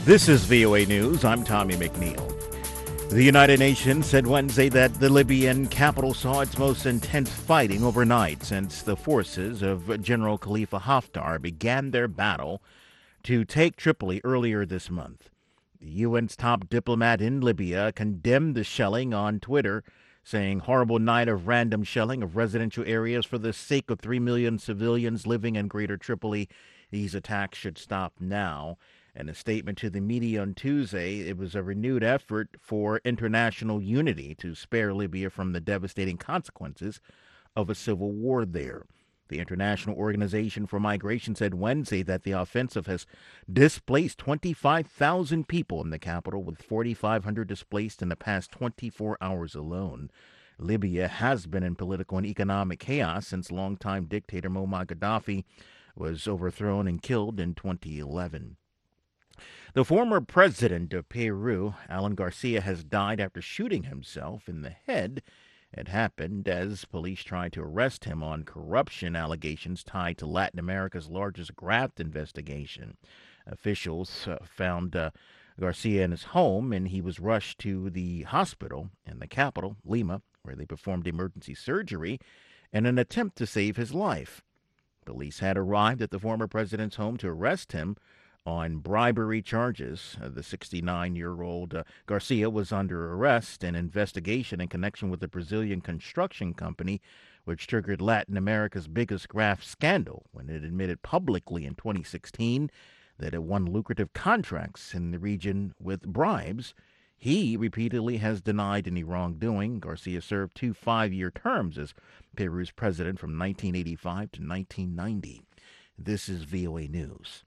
This is VOA News. I'm Tommy McNeil. The United Nations said Wednesday that the Libyan capital saw its most intense fighting overnight since the forces of General Khalifa Haftar began their battle to take Tripoli earlier this month. The UN's top diplomat in Libya condemned the shelling on Twitter, saying horrible night of random shelling of residential areas for the sake of 3 million civilians living in Greater Tripoli. These attacks should stop now. In a statement to the media on Tuesday, it was a renewed effort for international unity to spare Libya from the devastating consequences of a civil war there. The International Organization for Migration said Wednesday that the offensive has displaced 25,000 people in the capital, with 4,500 displaced in the past 24 hours alone. Libya has been in political and economic chaos since longtime dictator Muammar Gaddafi was overthrown and killed in 2011. The former president of Peru, Alan Garcia, has died after shooting himself in the head. It happened as police tried to arrest him on corruption allegations tied to Latin America's largest graft investigation. Officials found Garcia in his home, and he was rushed to the hospital in the capital, Lima, where they performed emergency surgery in an attempt to save his life. Police had arrived at the former president's home to arrest him on bribery charges. The 69-year-old Garcia was under arrest and investigation in connection with the Brazilian construction company, which triggered Latin America's biggest graft scandal when it admitted publicly in 2016 that it won lucrative contracts in the region with bribes. He repeatedly has denied any wrongdoing. Garcia served 2 5-year terms as Peru's president from 1985 to 1990. This is VOA News.